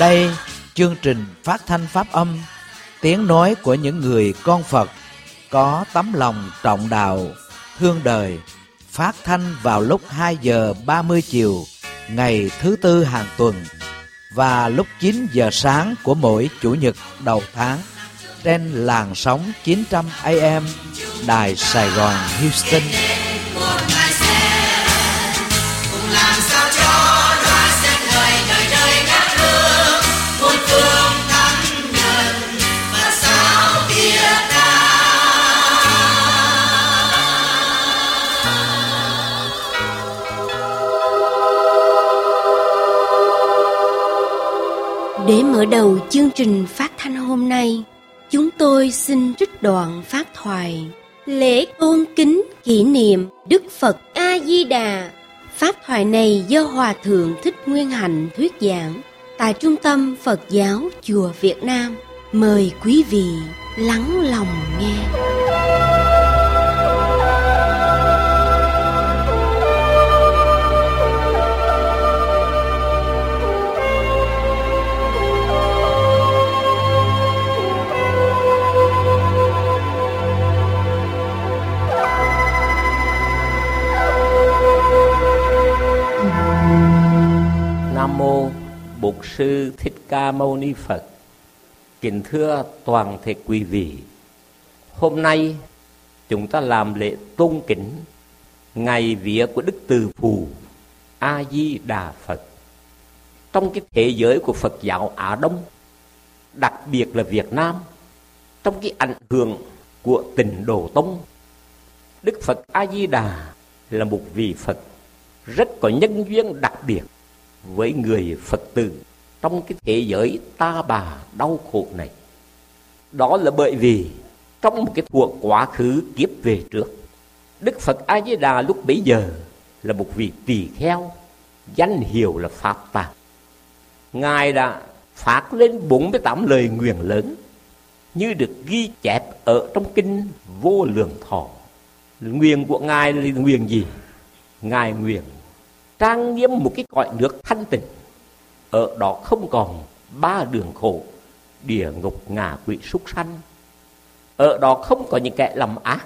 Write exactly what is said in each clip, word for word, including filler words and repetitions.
Đây, chương trình phát thanh pháp âm, tiếng nói của những người con Phật có tấm lòng trọng đạo, thương đời, phát thanh vào lúc hai giờ ba mươi chiều ngày thứ tư hàng tuần và lúc chín giờ sáng của mỗi chủ nhật đầu tháng trên làn sóng chín trăm A M Đài Sài Gòn Houston. Để mở đầu chương trình phát thanh hôm nay, chúng tôi xin trích đoạn pháp thoại lễ tôn kính kỷ niệm Đức Phật A Di Đà. Pháp thoại này do Hòa thượng Thích Nguyên Hạnh thuyết giảng tại Trung tâm Phật giáo Chùa Việt Nam. Mời quý vị lắng lòng nghe. Nam mô Bổn Sư Thích Ca Mâu Ni Phật. Kính thưa toàn thể quý vị, hôm nay chúng ta làm lễ tôn kính ngày vía của Đức Từ Phụ A Di Đà Phật. Trong cái thế giới của Phật giáo Á Đông, đặc biệt là Việt Nam, trong cái ảnh hưởng của Tịnh Độ Tông, Đức Phật A Di Đà là một vị Phật rất có nhân duyên đặc biệt với người Phật tử trong cái thế giới ta bà đau khổ này. Đó là bởi vì trong một cái thuở quá khứ kiếp về trước, Đức Phật A Di Đà lúc bấy giờ là một vị tỳ kheo, danh hiệu là Pháp Tạng. Ngài đã phát lên bốn mươi tám lời nguyền lớn như được ghi chép ở trong kinh Vô Lượng Thọ. Nguyện của Ngài là nguyện gì? Ngài nguyện trang nghiêm một cái cõi nước thanh tịnh, ở đó không còn ba đường khổ, địa ngục, ngạ quỷ, súc sanh. Ở đó không có những kẻ làm ác.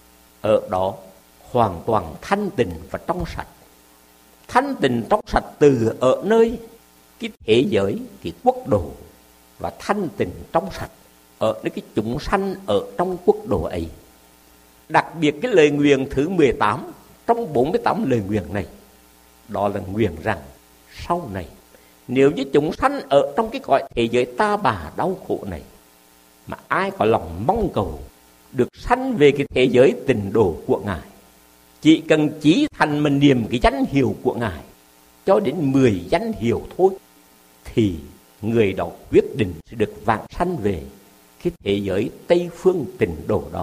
Ở đó hoàn toàn thanh tịnh và trong sạch. Thanh tịnh trong sạch từ ở nơi cái thế giới, cái quốc độ, và thanh tịnh trong sạch ở nơi cái chúng sanh ở trong quốc độ ấy. Đặc biệt cái lời nguyền thứ mười tám trong bốn mươi tám lời nguyền này, đó là nguyện rằng sau này nếu như chúng sanh ở trong cái cõi thế giới ta bà đau khổ này mà ai có lòng mong cầu được sanh về cái thế giới tịnh độ của Ngài, chỉ cần chí thành mà niệm cái danh hiệu của Ngài cho đến mười danh hiệu thôi, thì người đó quyết định sẽ được vãng sanh về cái thế giới Tây Phương tịnh độ đó.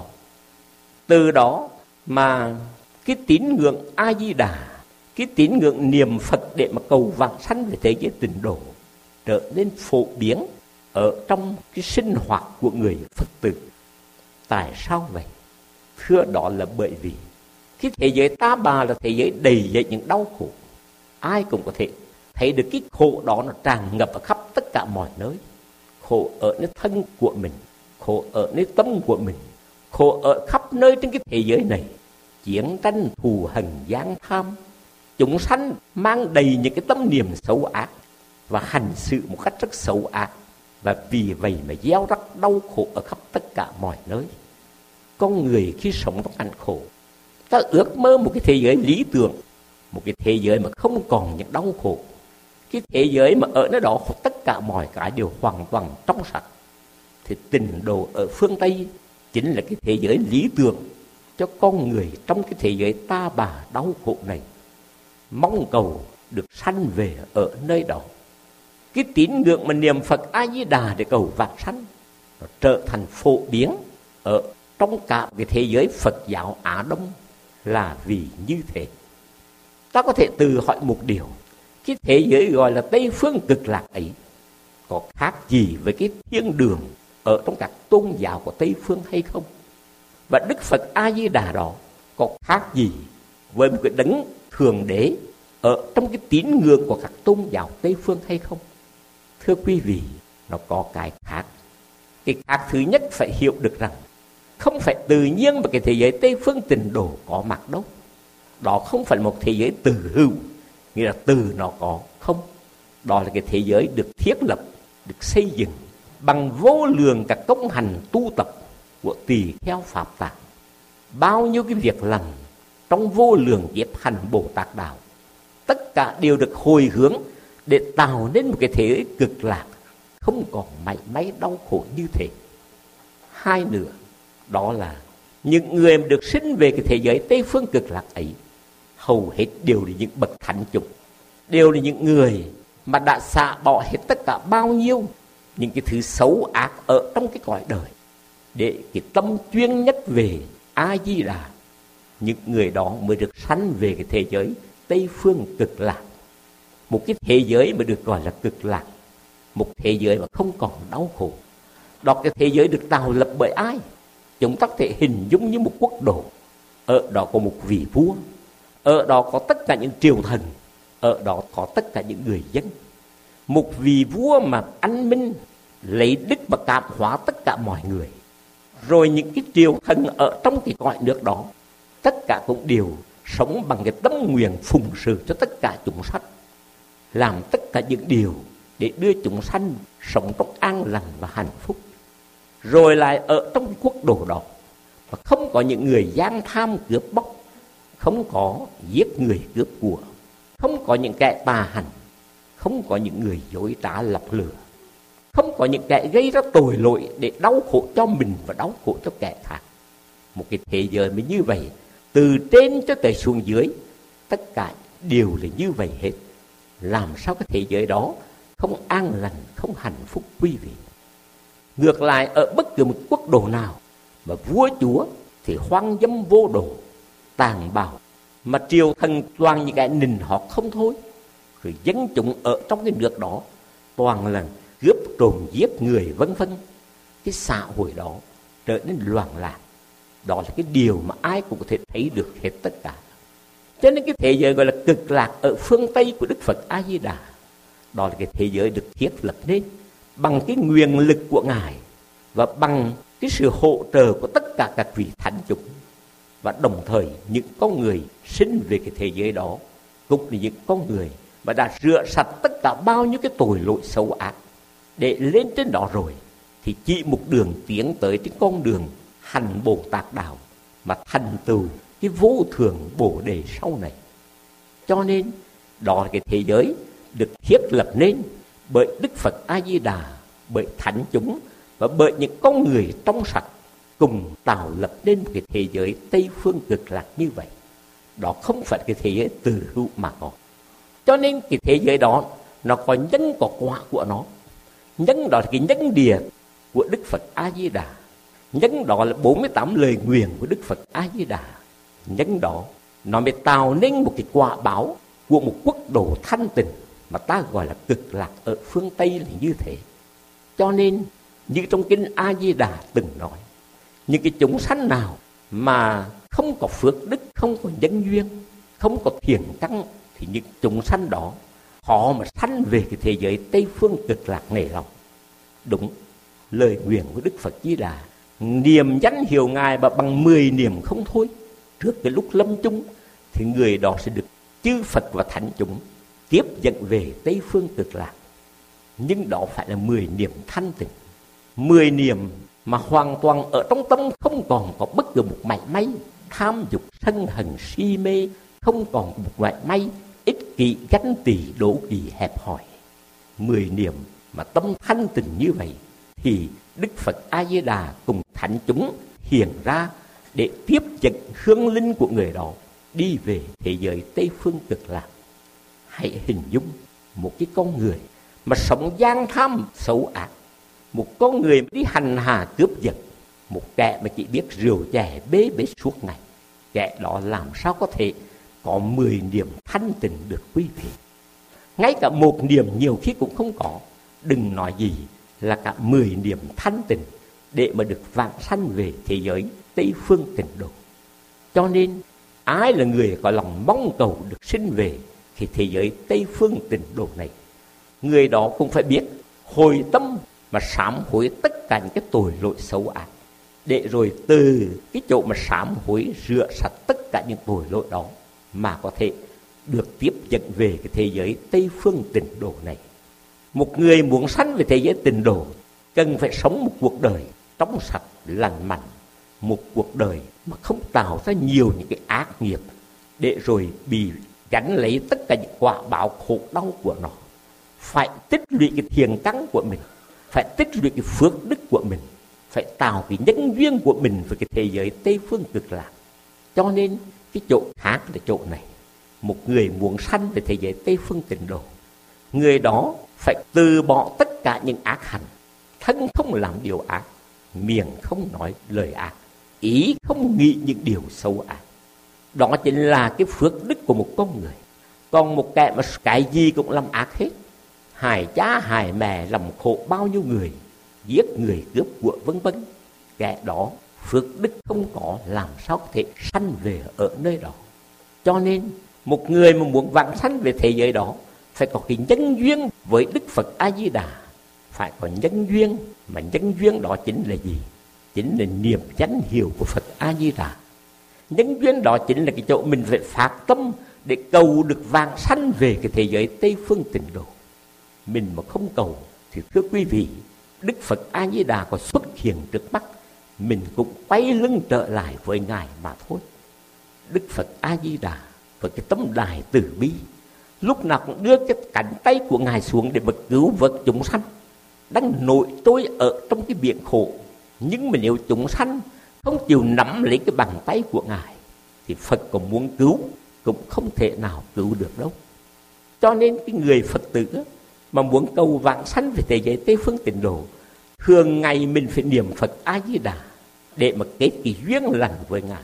Từ đó mà cái tín ngưỡng A Di Đà, cái tín ngưỡng niệm Phật để mà cầu vãng sanh về thế giới tịnh độ trở nên phổ biến ở trong cái sinh hoạt của người Phật tử. Tại sao vậy? Thưa, đó là bởi vì cái thế giới ta bà là thế giới đầy dẫy những đau khổ. Ai cũng có thể thấy được cái khổ đó nó tràn ngập ở khắp tất cả mọi nơi. Khổ ở nơi thân của mình, khổ ở nơi tâm của mình, khổ ở khắp nơi trên cái thế giới này. Chiến tranh, thù hằn, gian tham, chúng sanh mang đầy những cái tâm niệm xấu ác và hành sự một cách rất xấu ác, và vì vậy mà gieo rắc đau khổ ở khắp tất cả mọi nơi. Con người khi sống trong cảnh khổ, ta ước mơ một cái thế giới lý tưởng, một cái thế giới mà không còn những đau khổ, cái thế giới mà ở nơi đó tất cả mọi cái đều hoàn toàn trong sạch. Thì tịnh độ ở phương Tây chính là cái thế giới lý tưởng cho con người trong cái thế giới ta bà đau khổ này, mong cầu được sanh về ở nơi đó. Cái tín ngưỡng mà niệm Phật A Di Đà để cầu vãng sanh nó trở thành phổ biến ở trong cả cái thế giới Phật giáo Á Đông là vì như thế. Ta có thể tự hỏi một điều, cái thế giới gọi là Tây Phương Cực Lạc ấy có khác gì với cái thiên đường ở trong các tôn giáo của Tây Phương hay không? Và Đức Phật A Di Đà đó có khác gì với một cái đấng thượng đế ở trong cái tín ngưỡng của các tôn giáo Tây Phương hay không? Thưa quý vị, nó có cái khác. Cái khác thứ nhất phải hiểu được rằng không phải tự nhiên mà cái thế giới Tây phương Tịnh độ có mặt đâu. Đó không phải một thế giới từ hữu, nghĩa là từ nó có, không. Đó là cái thế giới được thiết lập, được xây dựng bằng vô lượng các công hành tu tập của tỳ kheo Pháp Tạng. Bao nhiêu cái việc làm trong vô lượng kiếp hành Bồ Tát đạo, tất cả đều được hồi hướng để tạo nên một cái thế giới cực lạc, không còn mảy may đau khổ như thế. Hai nữa, đó là những người mà được sinh về cái thế giới Tây phương cực lạc ấy, hầu hết đều là những bậc thánh chúng, đều là những người mà đã xả bỏ hết tất cả bao nhiêu những cái thứ xấu ác ở trong cái cõi đời, để cái tâm chuyên nhất về A Di Đà. Những người đó mới được sanh về cái thế giới Tây phương cực lạc, một cái thế giới mà được gọi là cực lạc, một thế giới mà không còn đau khổ. Đó, cái thế giới được tạo lập bởi ai? Chúng ta có thể hình dung như một quốc độ. Ở đó có một vị vua, ở đó có tất cả những triều thần, ở đó có tất cả những người dân. Một vị vua mà anh minh, lấy đức mà cảm hóa tất cả mọi người. Rồi những cái triều thần ở trong cái cõi nước đó, tất cả cũng đều sống bằng cái tấm nguyện phụng sự cho tất cả chúng sanh, làm tất cả những điều để đưa chúng sanh sống trong an lành và hạnh phúc. Rồi lại ở trong cái quốc độ đó mà không có những người gian tham cướp bóc, không có giết người cướp của, không có những kẻ tà hành, không có những người dối trá lọc lừa, không có những kẻ gây ra tội lỗi để đau khổ cho mình và đau khổ cho kẻ khác. Một cái thế giới mới như vậy, từ trên cho tới xuống dưới, tất cả đều là như vậy hết. Làm sao cái thế giới đó không an lành, không hạnh phúc quý vị? Ngược lại, ở bất cứ một quốc độ nào mà vua chúa thì hoang dâm vô độ, tàn bạo, mà triều thần toàn những cái nịnh hót không thôi. Rồi dân chúng ở trong cái nước đó toàn là cướp trộm giết người vân vân. Cái xã hội đó trở nên loạn lạc. Đó là cái điều mà ai cũng có thể thấy được hết tất cả. Cho nên cái thế giới gọi là cực lạc ở phương Tây của Đức Phật A Di Đà, đó là cái thế giới được thiết lập nên bằng cái nguyện lực của Ngài và bằng cái sự hỗ trợ của tất cả các vị thánh chúng. Và đồng thời những con người sinh về cái thế giới đó cũng là những con người mà đã rửa sạch tất cả bao nhiêu cái tội lỗi xấu ác, để lên trên đó rồi thì chỉ một đường tiến tới cái con đường hành Bồ Tát đạo mà thành tựu cái vô thường Bồ Đề sau này. Cho nên đó là cái thế giới được thiết lập nên bởi Đức Phật A Di Đà, bởi thánh chúng và bởi những con người trong sạch cùng tạo lập nên một cái thế giới Tây phương cực lạc như vậy. Đó không phải cái thế giới từ hữu mà có. Cho nên cái thế giới đó nó có nhân có quả của nó. Nhân đó là cái nhân địa của Đức Phật A Di Đà. Nhân đó là bốn mươi tám lời nguyện của Đức Phật A Di Đà. Nhân đó nó mới tạo nên một cái quả báo của một quốc độ thanh tịnh mà ta gọi là cực lạc ở phương Tây là như thế. Cho nên như trong kinh A Di Đà từng nói, những cái chúng sanh nào mà không có phước đức, không có nhân duyên, không có thiện căn, thì những chúng sanh đó họ mà sanh về cái thế giới Tây phương cực lạc này lòng. Đúng lời nguyện của Đức Phật Di Đà, niệm danh hiệu Ngài mà bằng mười niệm không thôi. Trước cái lúc lâm chung thì người đó sẽ được chư Phật và thánh chúng tiếp dẫn về Tây phương cực lạc. Nhưng đó phải là mười niệm thanh tịnh, mười niệm mà hoàn toàn ở trong tâm không còn có bất cứ một mảy may tham dục sân hận si mê, không còn một mảy may ích kỷ ganh tỳ đố kỵ hẹp hòi. Mười niệm mà tâm thanh tịnh như vậy thì Đức Phật A Di Đà cùng thánh chúng hiện ra để tiếp dẫn hương linh của người đó đi về thế giới Tây phương cực lạc. Hãy hình dung một cái con người mà sống gian tham xấu ác, một con người mà đi hành hạ cướp giật, một kẻ mà chỉ biết rượu chè bế bế suốt ngày. Kẻ đó làm sao có thể có mười niệm thanh tịnh được quý vị? Ngay cả một niệm nhiều khi cũng không có, đừng nói gì là cả mười niệm thanh tịnh để mà được vãng sanh về thế giới Tây phương tịnh độ. Cho nên ai là người có lòng mong cầu được sinh về thì thế giới Tây phương tịnh độ này, người đó cũng phải biết hồi tâm mà sám hối tất cả những cái tội lỗi xấu ác, để rồi từ cái chỗ mà sám hối rửa sạch tất cả những tội lỗi đó mà có thể được tiếp dẫn về cái thế giới Tây Phương Tịnh Độ này. Một người muốn sanh về thế giới Tịnh Độ cần phải sống một cuộc đời trong sạch lành mạnh, một cuộc đời mà không tạo ra nhiều những cái ác nghiệp để rồi bị gánh lấy tất cả những quả báo khổ đau của nó. Phải tích lũy cái thiền căn của mình, phải tích lũy cái phước đức của mình, phải tạo cái nhân duyên của mình với cái thế giới Tây Phương Cực Lạc. Cho nên cái chỗ khác là chỗ này. Một người muốn sanh về thế giới Tây Phương Tịnh Độ, người đó phải từ bỏ tất cả những ác hành, thân không làm điều ác, miệng không nói lời ác, ý không nghĩ những điều xấu ác. Đó chính là cái phước đức của một con người. Còn một kẻ mà cái gì cũng làm ác hết, hại cha hại mẹ, làm khổ bao nhiêu người, giết người cướp của vân vân, kẻ đó phước đức không có, làm sao có thể sanh về ở nơi đó. Cho nên một người mà muốn vãng sanh về thế giới đó phải có cái nhân duyên với Đức Phật A Di Đà, phải có nhân duyên. Mà nhân duyên đó chính là gì? Chính là niệm danh hiệu của Phật A Di Đà. Nhân duyên đó chính là cái chỗ mình phải phát tâm để cầu được vãng sanh về cái thế giới Tây Phương Tịnh Độ. Mình mà không cầu thì thưa quý vị, Đức Phật A Di Đà có xuất hiện trước mắt, mình cũng quay lưng trở lại với Ngài mà thôi. Đức Phật A Di Đà với cái tấm đài từ bi, lúc nào cũng đưa cái cánh tay của Ngài xuống để mà cứu vớt chúng sanh đang nổi trôi ở trong cái biển khổ. Nhưng mà nếu chúng sanh không chịu nắm lấy cái bàn tay của Ngài thì Phật còn muốn cứu cũng không thể nào cứu được đâu. Cho nên cái người Phật tử mà muốn cầu vãng sanh về thế giới Tây Phương Tịnh Độ, thường ngày mình phải niệm Phật A Di Đà để mà kết cái duyên lành với Ngài,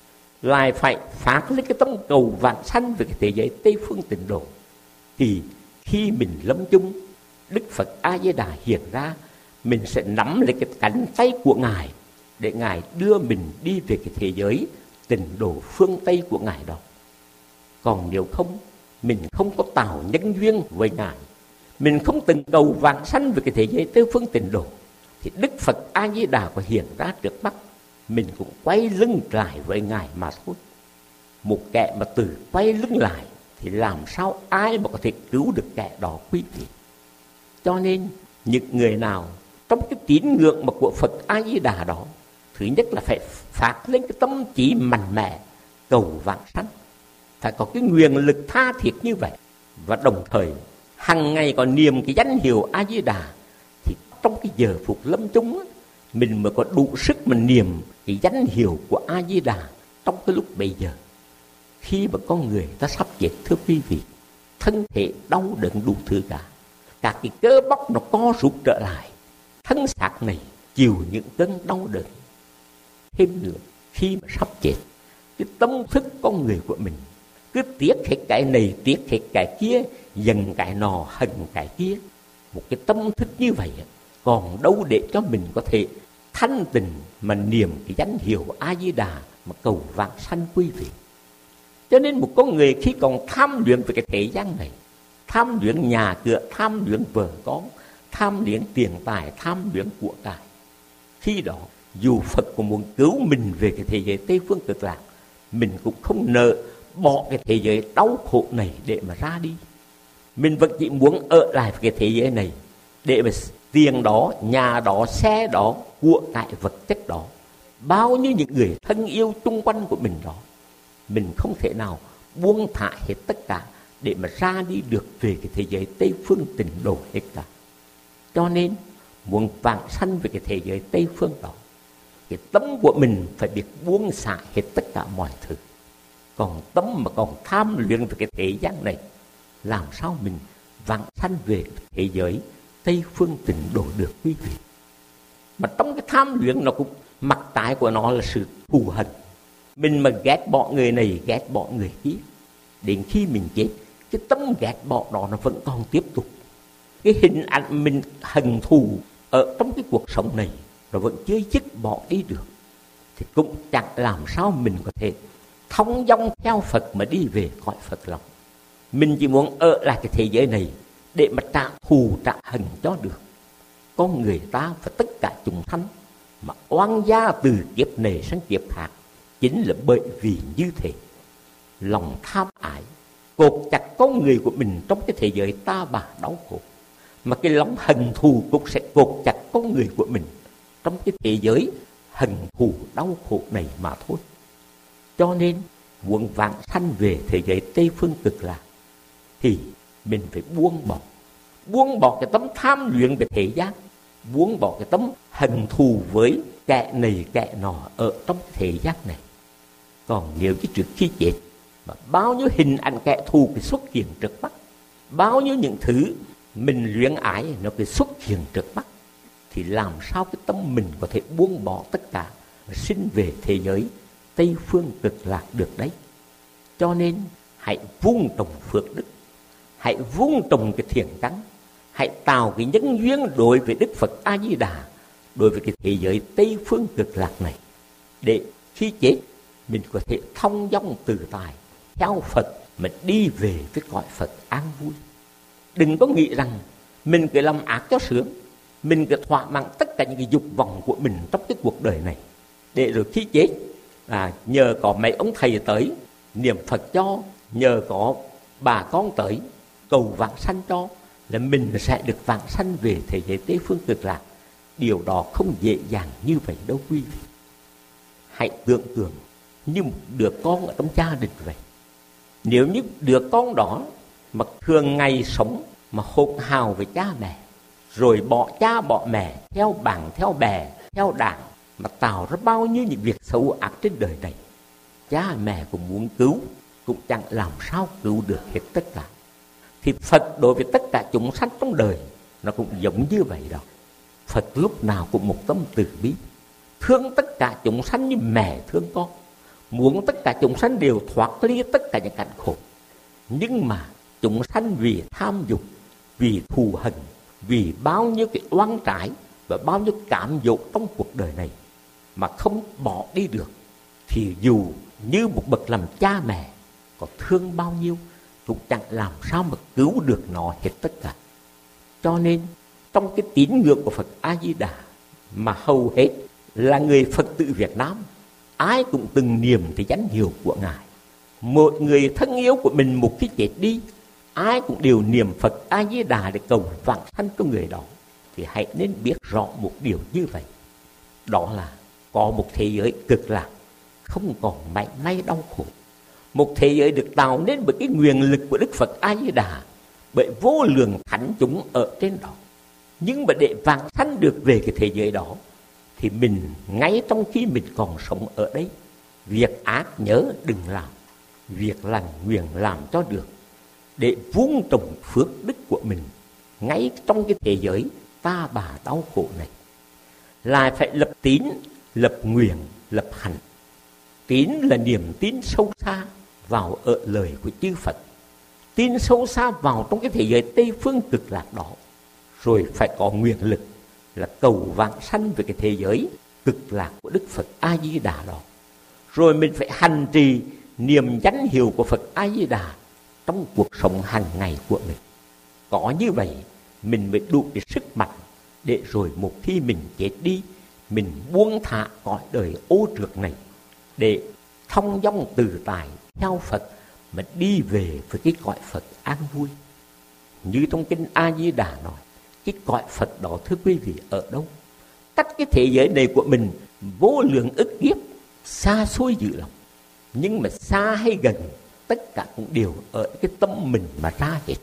lại phải phát lên cái tâm cầu vãng sanh về cái thế giới Tây Phương Tịnh Độ. Thì khi mình lâm chung, Đức Phật A Di Đà hiện ra, mình sẽ nắm lấy cái cánh tay của Ngài để Ngài đưa mình đi về cái thế giới Tịnh Độ phương Tây của Ngài đó. Còn nếu không, mình không có tạo nhân duyên với Ngài, mình không từng cầu vãng sanh về cái thế giới Tây Phương Tịnh Độ, thì Đức Phật A Di Đà có hiện ra trước mắt, mình cũng quay lưng lại với Ngài mà thôi. Một kẻ mà từ quay lưng lại thì làm sao ai mà có thể cứu được kẻ đó quý vị. Cho nên những người nào trong cái tín ngưỡng mà của Phật A Di Đà đó, thứ nhất là phải phát lên cái tâm trí mạnh mẽ cầu vãng sanh, phải có cái nguyện lực tha thiết như vậy. Và đồng thời hằng ngày còn niệm cái danh hiệu A Di Đà, thì trong cái giờ phục lâm chung á, mình mới có đủ sức mà niệm cái danh hiệu của A Di Đà trong cái lúc bây giờ. Khi mà con người ta sắp chết, thưa quý vị, thân thể đau đớn đủ thứ cả, các cái cơ bắp nó co rút trở lại, thân xác này chịu những cơn đau đớn. Thêm nữa, khi mà sắp chết, cái tâm thức con người của mình cứ tiếc hết cái này, tiếc hết cái kia, dần cái nọ, hận cái kia. Một cái tâm thức như vậy còn đâu để cho mình có thể thanh tình mà niệm cái danh hiệu A Di Đà mà cầu vãng sanh quý vị. Cho nên một con người khi còn tham luyện về cái thế gian này, tham luyện nhà cửa, tham luyện vợ con, tham luyện tiền tài, tham luyện của cải, khi đó dù Phật cũng muốn cứu mình về cái thế giới Tây Phương Cực Lạc, mình cũng không nỡ bỏ cái thế giới đau khổ này để mà ra đi. Mình vẫn chỉ muốn ở lại cái thế giới này để mà tiền đó, nhà đó, xe đó, của cải vật chất đó, bao nhiêu những người thân yêu chung quanh của mình đó, mình không thể nào buông thả hết tất cả để mà ra đi được về cái thế giới Tây Phương Tịnh Độ hết cả. Cho nên muốn vãng sanh về cái thế giới Tây Phương đó, cái tâm của mình phải biết buông xả hết tất cả mọi thứ. Còn tâm mà còn tham luyện về cái thế gian này, làm sao mình vãng sanh về thế giới Tây Phương Tịnh Độ được quý vị. Mà trong cái tham luyện nó cũng mặt trái của nó là sự thù hận. Mình mà ghét bỏ người này, ghét bỏ người kia, đến khi mình chết, cái tâm ghét bỏ đó nó vẫn còn tiếp tục. Cái hình ảnh mình hận thù ở trong cái cuộc sống này nó vẫn chưa dứt bỏ đi được, thì cũng chẳng làm sao mình có thể thông dong theo Phật mà đi về cõi Phật lòng. Mình chỉ muốn ở lại cái thế giới này để mà trả thù trả hận cho được. con người ta và tất cả chúng sanh mà oan gia từ kiếp này sang kiếp khác, chính là bởi vì như thế. Lòng tham ái cột chặt con người của mình trong cái thế giới ta bà đau khổ, mà cái lòng hận thù cũng sẽ cột chặt con người của mình trong cái thế giới hận thù đau khổ này mà thôi. Cho nên muốn vãng sanh về thế giới Tây Phương Cực Lạc thì mình phải buông bỏ, buông bỏ cái tấm tham luyện về thế gian, buông bỏ cái tấm hận thù với kẻ này kẻ nọ ở trong thế gian này. Còn nếu như trước khi chết mà bao nhiêu hình ảnh kẻ thù cái xuất hiện trước mắt, bao nhiêu những thứ mình luyện ái nó cái xuất hiện trước mắt, thì làm sao cái tâm mình có thể buông bỏ tất cả và sinh về thế giới Tây Phương Cực Lạc được đấy. Cho nên hãy vun trồng phước đức, hãy vun trồng cái thiện căn, hãy tạo cái nhân duyên đối với Đức Phật A Di Đà, đối với cái thế giới Tây Phương Cực Lạc này, để khi chết mình có thể thông dong tự tại theo Phật mà đi về cái cõi Phật an vui. Đừng có nghĩ rằng mình cứ làm ác cho sướng, mình cứ thỏa mãn tất cả những cái dục vọng của mình trong cái cuộc đời này, để rồi khi chết à, nhờ có mấy ông thầy tới niệm Phật cho, nhờ có bà con tới cầu vãng sanh cho, là mình sẽ được vãng sanh về thế giới Tây Phương Cực Lạc. Điều đó không dễ dàng như vậy đâu quý vị. Hãy tưởng tượng như một đứa con ở trong gia đình vậy. Nếu như đứa con đó mà thường ngày sống mà hỗn hào với cha mẹ, rồi bỏ cha bỏ mẹ theo bạn theo bè theo đảng, mà tạo ra bao nhiêu những việc xấu ác trên đời này, cha mẹ cũng muốn cứu cũng chẳng làm sao cứu được hết tất cả. Thì Phật đối với tất cả chúng sanh trong đời nó cũng giống như vậy đó. Phật lúc nào cũng một tâm từ bi, thương tất cả chúng sanh như mẹ thương con, muốn tất cả chúng sanh đều thoát ly tất cả những cảnh khổ. Nhưng mà chúng sanh vì tham dục, vì thù hận, vì bao nhiêu cái oan trái và bao nhiêu cảm dỗ trong cuộc đời này mà không bỏ đi được, thì dù như một bậc làm cha mẹ có thương bao nhiêu cũng chẳng làm sao mà cứu được nó hết tất cả. Cho nên trong cái tín ngưỡng của Phật A Di Đà mà hầu hết là người Phật tử Việt Nam, ai cũng từng niệm cái danh hiệu của Ngài. Một người thân yêu của mình một khi chết đi, ai cũng đều niệm Phật A Di Đà để cầu vãng sanh cho người đó. Thì hãy nên biết rõ một điều như vậy, đó là có một thế giới cực lạc không còn mảy may đau khổ, một thế giới được tạo nên bởi cái nguyện lực của Đức Phật A Di Đà, bởi vô lượng thánh chúng ở trên đó. Nhưng mà để vãng sanh được về cái thế giới đó thì mình ngay trong khi mình còn sống ở đây, việc ác nhớ đừng làm, việc lành nguyện làm cho được, để vun trồng phước đức của mình ngay trong cái thế giới ta bà đau khổ này. Lại phải lập tín, lập nguyện, lập hạnh. Tín là niềm tin sâu xa vào ở lời của chư Phật, tin sâu xa vào trong cái thế giới Tây Phương Cực Lạc đó. Rồi phải có nguyện lực là cầu vãng sanh về cái thế giới cực lạc của Đức Phật A Di Đà đó. Rồi mình phải hành trì niềm danh hiệu của Phật A Di Đà trong cuộc sống hàng ngày của mình. Có như vậy mình mới đủ cái sức mạnh để rồi một khi mình chết đi, mình buông thả cõi đời ô trượt này, để thông dong tự tại theo Phật mà đi về với cái cõi Phật an vui. Như trong kinh A Di Đà nói, cái cõi Phật đó thưa quý vị ở đâu? Cách cái thế giới này của mình vô lượng ức kiếp, xa xôi dữ lắm. Nhưng mà xa hay gần, tất cả cũng đều ở cái tâm mình mà ra hết.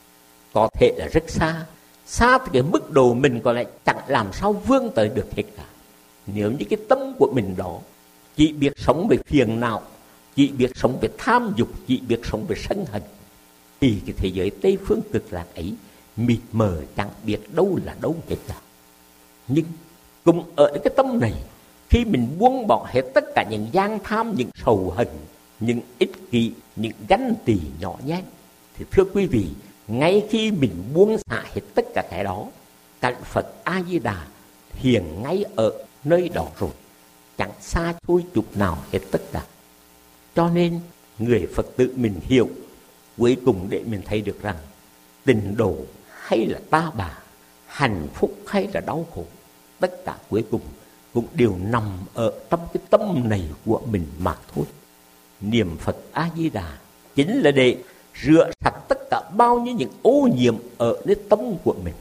Có thể là rất xa, xa thì cái mức độ mình còn lại chẳng làm sao vươn tới được hết cả. Nếu như cái tâm của mình đó chỉ biết sống về phiền não, chỉ biết sống về tham dục, chỉ biết sống về sân hận, thì cái thế giới Tây Phương Cực Lạc ấy mịt mờ chẳng biết đâu là đâu hết cả. Nhưng cùng ở cái tâm này, khi mình buông bỏ hết tất cả những gian tham, những sầu hận, những ích kỷ, những ganh tỳ nhỏ nhen, thì thưa quý vị, ngay khi mình buông xả hết tất cả cái đó, cảnh Phật A Di Đà hiện ngay ở nơi đó rồi, chẳng xa xôi chút nào hết tất cả. Cho nên người Phật tử mình hiểu cuối cùng để mình thấy được rằng tình độ hay là ta bà, hạnh phúc hay là đau khổ, tất cả cuối cùng cũng đều nằm ở trong cái tâm này của mình mà thôi. Niệm Phật A Di Đà chính là để rửa sạch tất cả bao nhiêu những ô nhiễm ở nơi tâm của mình.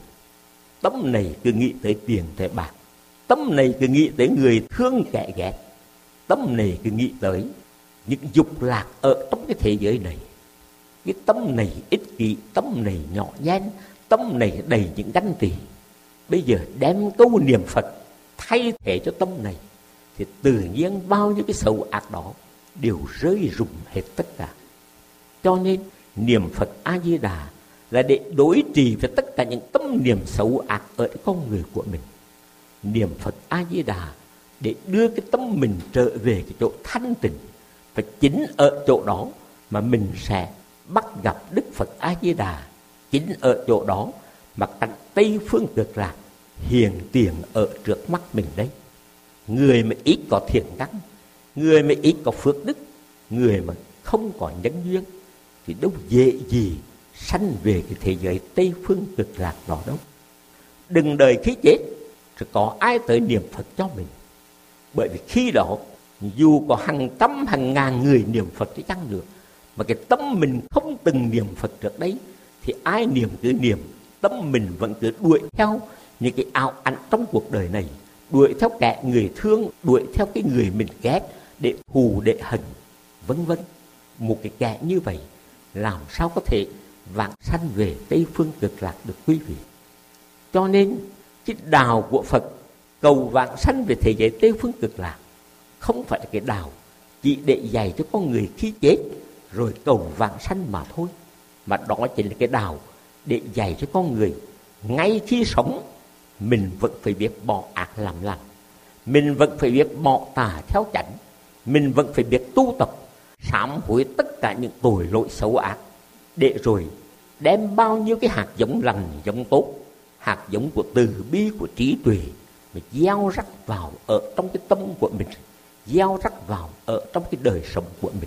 Tâm này cứ nghĩ tới tiền tới bạc, tâm này cứ nghĩ tới người thương kẻ ghét, tâm này cứ nghĩ tới những dục lạc ở trong cái thế giới này. Cái tâm này ích kỷ, tâm này nhỏ nhen, tâm này đầy những ganh tị. Bây giờ đem câu niệm Phật thay thế cho tâm này thì tự nhiên bao nhiêu cái xấu ác đó đều rơi rụng hết tất cả. Cho nên niệm Phật A Di Đà là để đối trị với tất cả những tâm niệm xấu ác ở con người của mình. Niệm Phật A Di Đà để đưa cái tâm mình trở về cái chỗ thanh tịnh, và chính ở chỗ đó mà mình sẽ bắt gặp Đức Phật A Di Đà. Chính ở chỗ đó mà cảnh Tây Phương Cực Lạc hiện tiền ở trước mắt mình đấy. Người mà ít có thiện căn, người mà ít có phước đức, người mà không có nhân duyên thì đâu dễ gì sanh về cái thế giới Tây Phương Cực Lạc đó đâu. Đừng đợi khi chết rồi có ai tới niệm Phật cho mình. Bởi vì khi đó dù có hàng trăm hàng ngàn người niệm Phật thì chăng được, mà cái tâm mình không từng niệm Phật trước đấy thì ai niệm cứ niệm, tâm mình vẫn cứ đuổi theo những cái ảo ảnh trong cuộc đời này, đuổi theo kẻ người thương, đuổi theo cái người mình ghét để thù để hận, vân vân. Một cái kẻ như vậy làm sao có thể vãng sanh về Tây Phương Cực Lạc được quý vị? Cho nên cái đạo của Phật cầu vãng sanh về thế giới Tây Phương Cực Lạc không phải là cái đạo chỉ để dạy cho con người khi chết rồi cầu vãng sanh mà thôi, mà đó chính là cái đạo để dạy cho con người ngay khi sống mình vẫn phải biết bỏ ác làm lành, mình vẫn phải biết bỏ tà theo chánh, mình vẫn phải biết tu tập sám hối tất cả những tội lỗi xấu ác, để rồi đem bao nhiêu cái hạt giống lành giống tốt, hạt giống của từ bi, của trí tuệ mà gieo rắc vào ở trong cái tâm của mình, gieo rắc vào ở trong cái đời sống của mình.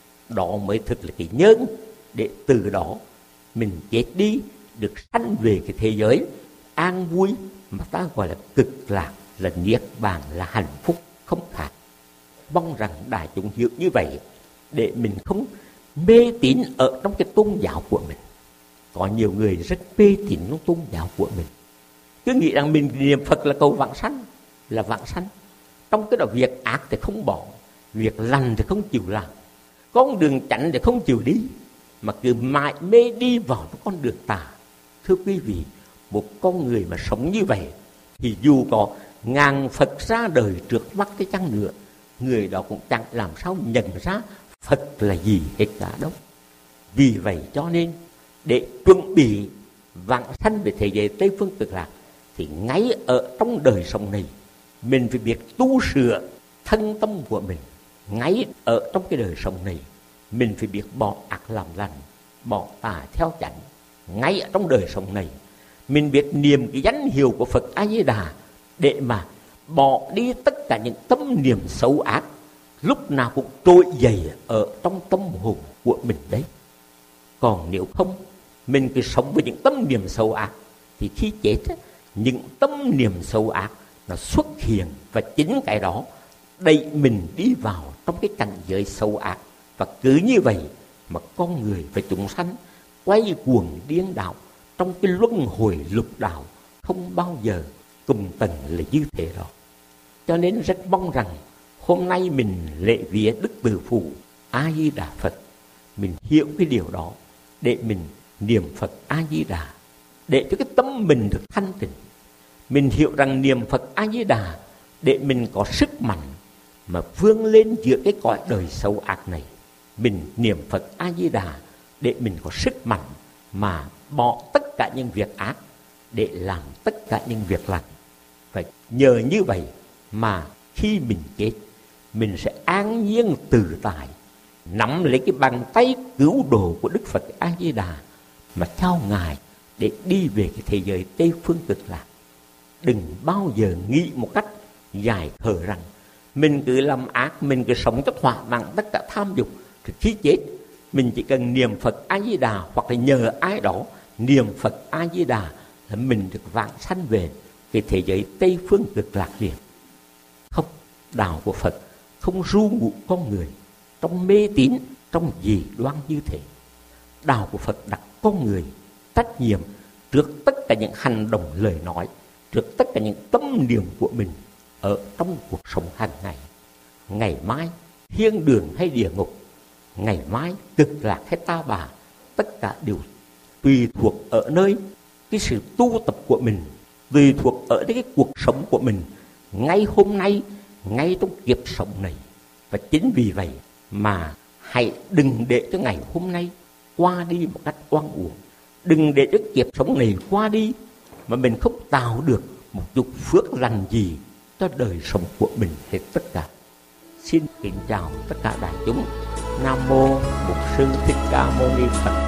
Đó mới thực là cái nhân để từ đó mình chết đi được sanh về cái thế giới an vui mà ta gọi là cực lạc, là niết bàn, là hạnh phúc không khác. Mong rằng đại chúng hiểu như vậy để mình không mê tín ở trong cái tôn giáo của mình. Có nhiều người rất mê tín trong tôn giáo của mình, cứ nghĩ rằng mình niệm Phật là cầu vãng sanh, là vãng sanh. Trong cái đó việc ác thì không bỏ, việc lành thì không chịu làm, con đường chánh thì không chịu đi, mà cứ mãi mê đi vào con đường tà. Thưa quý vị, một con người mà sống như vậy thì dù có ngàn Phật ra đời trước mắt cái chăng nữa, người đó cũng chẳng làm sao nhận ra Phật là gì hết cả đâu. Vì vậy cho nên để chuẩn bị vãng sanh về thế giới Tây Phương Cực Lạc thì ngay ở trong đời sống này mình phải biết tu sửa thân tâm của mình. Ngay ở trong cái đời sống này mình phải biết bỏ ác làm lành, bỏ tà theo chánh. Ngay ở trong đời sống này mình biết niệm cái danh hiệu của Phật A Di Đà để mà bỏ đi tất cả những tâm niệm xấu ác lúc nào cũng trỗi dậy ở trong tâm hồn của mình đấy. Còn nếu không, mình cứ sống với những tâm niệm xấu ác thì khi chết những tâm niệm xấu ác nó xuất hiện, và chính cái đó đẩy mình đi vào trong cái cảnh giới xấu ác. Và cứ như vậy mà con người và chúng sanh quay cuồng điên đảo trong cái luân hồi lục đạo, không bao giờ cùng tầng là như thế đó. Cho nên rất mong rằng hôm nay mình lễ vía Đức Từ Phụ A Di Đà Phật, mình hiểu cái điều đó để mình niệm Phật A Di Đà, để cho cái tâm mình được thanh tịnh. Mình hiểu rằng niệm Phật A Di Đà để mình có sức mạnh mà vươn lên giữa cái cõi đời xấu ác này. Mình niệm Phật A Di Đà để mình có sức mạnh mà bỏ tất cả những việc ác để làm tất cả những việc lành. Và nhờ như vậy mà khi mình chết, mình sẽ an nhiên tự tại, nắm lấy cái bàn tay cứu độ của Đức Phật A Di Đà mà theo Ngài để đi về cái thế giới Tây Phương Cực Lạc. Đừng bao giờ nghĩ một cách dài khờ rằng mình cứ làm ác, mình cứ sống cho thỏa mãn tất cả tham dục, thì khi chết mình chỉ cần niệm Phật A Di Đà hoặc là nhờ ai đó niệm Phật A Di Đà là mình được vãng sanh về cái thế giới Tây phương cực lạc liền. Không, đạo của Phật không ru ngụ con người trong mê tín, trong dị đoan như thế. Đạo của Phật đặt con người trách nhiệm trước tất cả những hành động lời nói, trước tất cả những tâm niệm của mình ở trong cuộc sống hàng ngày. Ngày mai thiên đường hay địa ngục, ngày mai cực lạc hay ta bà, tất cả đều tùy thuộc ở nơi cái sự tu tập của mình, tùy thuộc ở cái cuộc sống của mình ngay hôm nay, ngay trong kiếp sống này. Và chính vì vậy mà hãy đừng để cho ngày hôm nay qua đi một cách oan uổng, đừng để cho kiếp sống này qua đi mà mình không tạo được một chút phước lành gì cho đời sống của mình hết tất cả. Xin kính chào tất cả đại chúng. Nam mô Bổn Sư Thích Ca Mâu Ni Phật.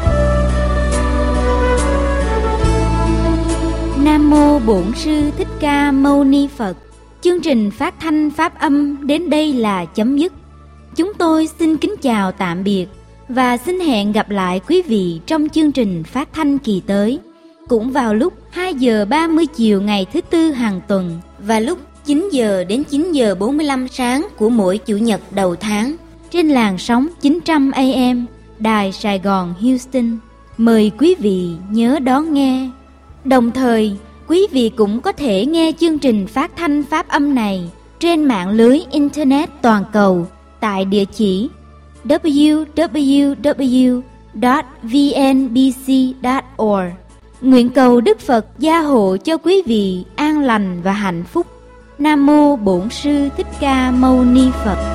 Nam mô Bổn Sư Thích Ca Mâu Ni Phật. Chương trình phát thanh pháp âm đến đây là chấm dứt. Chúng tôi xin kính chào tạm biệt và xin hẹn gặp lại quý vị trong chương trình phát thanh kỳ tới, cũng vào lúc hai giờ ba mươi chiều ngày thứ tư hàng tuần và lúc chín giờ đến chín giờ bốn mươi lăm sáng của mỗi chủ nhật đầu tháng trên làn sóng chín trăm A M Đài Sài Gòn Houston. Mời quý vị nhớ đón nghe. Đồng thời, quý vị cũng có thể nghe chương trình phát thanh pháp âm này trên mạng lưới Internet toàn cầu tại địa chỉ w w w chấm v n b c chấm org. Nguyện cầu Đức Phật gia hộ cho quý vị an lành và hạnh phúc. Nam mô Bổn Sư Thích Ca Mâu Ni Phật.